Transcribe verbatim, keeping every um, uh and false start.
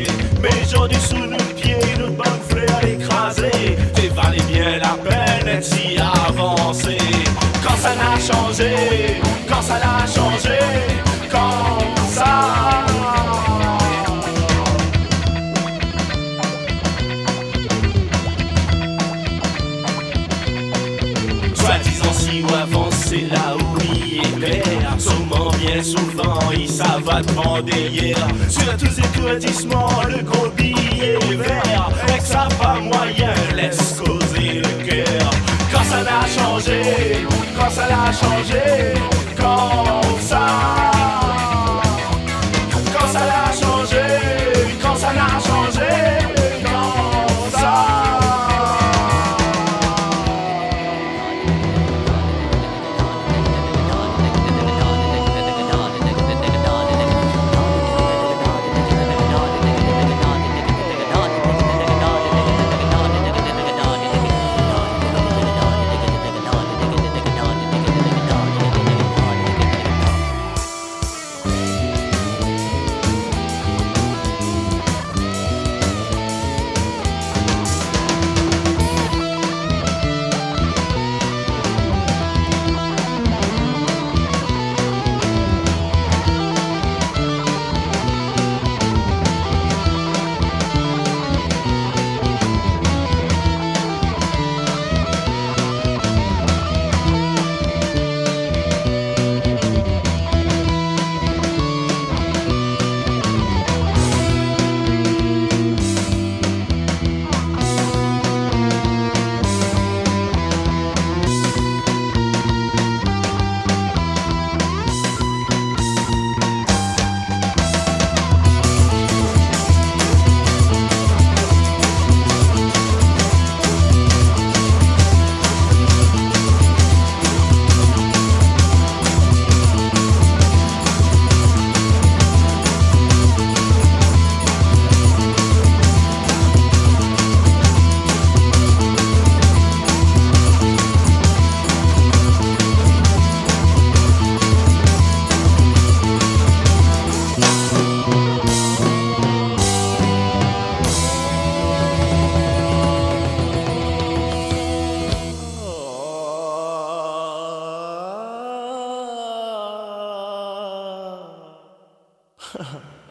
Mais aujourd'hui sous nos pieds, notre bonne fleur écrasée. T'es valait bien la peine d'être si avancé. Quand ça n'a changé, quand ça n'a changé, quand ça. Soi-disant si ou avancé là où il est clair. Seulement bien souvent il s'avale demander hier. Sur tous ces courtissements, le gros billet vert. Et que ça pas moyen, laisse causer le cœur. Quand ça n'a changé, quand ça n'a changé, quand ça. Quand ça n'a changé, quand ça n'a changé, quand ça. Ha ha.